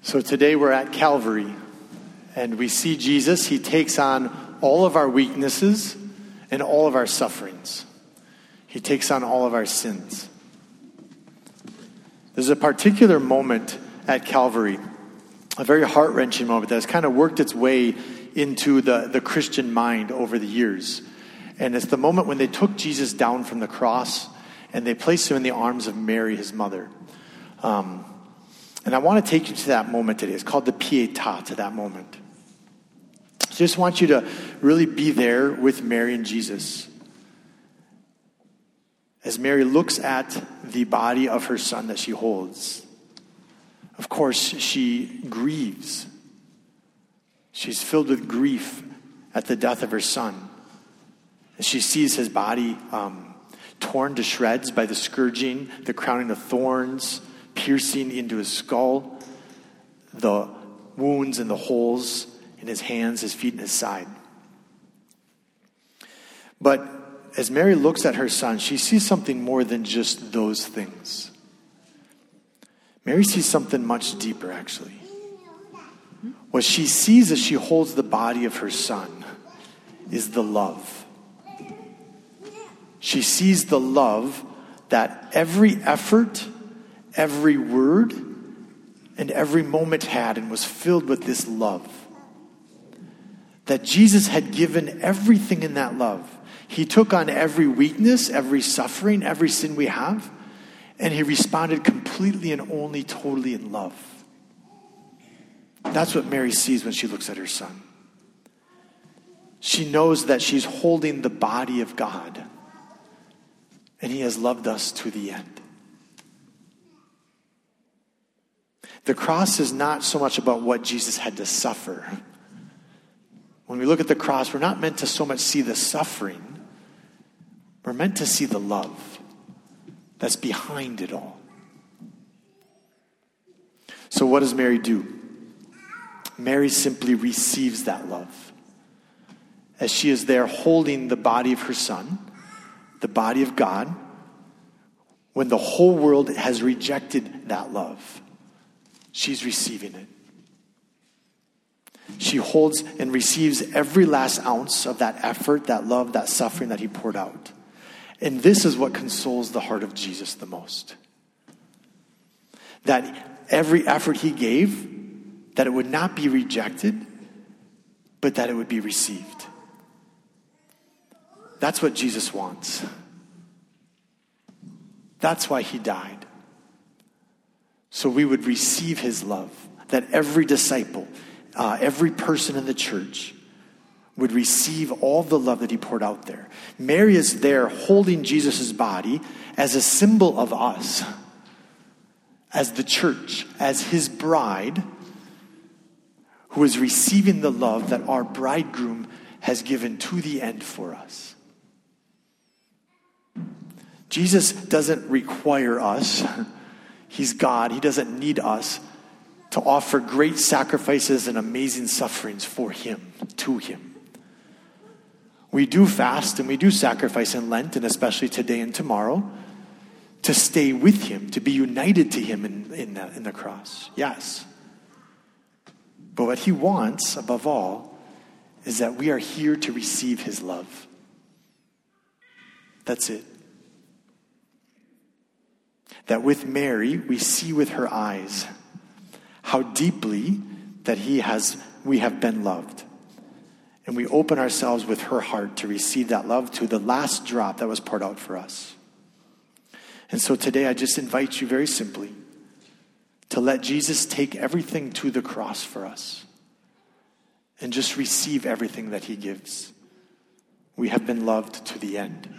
So today we're at Calvary, and we see Jesus. He takes on all of our weaknesses and all of our sufferings. He takes on all of our sins. There's a particular moment at Calvary, a very heart-wrenching moment that has kind of worked its way into the Christian mind over the years. And it's the moment when they took Jesus down from the cross and they placed him in the arms of Mary, his mother. And I want to take you to that moment today. It's called the Pietà, to that moment. So I just want you to really be there with Mary and Jesus. As Mary looks at the body of her son that she holds, of course, she grieves. She's filled with grief at the death of her son. As she sees his body torn to shreds by the scourging, the crowning of thorns, piercing into his skull, the wounds and the holes in his hands, his feet, and his side. But as Mary looks at her son, she sees something more than just those things. Mary sees something much deeper, actually. What she sees as she holds the body of her son is the love. She sees the love that every effort, every word, and every moment had, and was filled with this love. That Jesus had given everything in that love. He took on every weakness, every suffering, every sin we have, and he responded completely and only totally in love. That's what Mary sees when she looks at her son. She knows that she's holding the body of God, and he has loved us to the end. The cross is not so much about what Jesus had to suffer. When we look at the cross, we're not meant to so much see the suffering. We're meant to see the love that's behind it all. So what does Mary do? Mary simply receives that love. As she is there holding the body of her son, the body of God, when the whole world has rejected that love, she's receiving it. She holds and receives every last ounce of that effort, that love, that suffering that he poured out. And this is what consoles the heart of Jesus the most. That every effort he gave, that it would not be rejected, but that it would be received. That's what Jesus wants. That's why he died. So we would receive his love. That every disciple, every person in the church would receive all the love that he poured out there. Mary is there holding Jesus' body as a symbol of us, as the church, as his bride, who is receiving the love that our bridegroom has given to the end for us. Jesus doesn't require us. He's God. He doesn't need us to offer great sacrifices and amazing sufferings for him, to him. We do fast and we do sacrifice in Lent, and especially today and tomorrow, to stay with him, to be united to him in the cross. Yes. But what he wants, above all, is that we are here to receive his love. That's it. That with Mary, we see with her eyes how deeply that we have been loved. And we open ourselves with her heart to receive that love to the last drop that was poured out for us. And so today I just invite you very simply to let Jesus take everything to the cross for us and just receive everything that he gives. We have been loved to the end.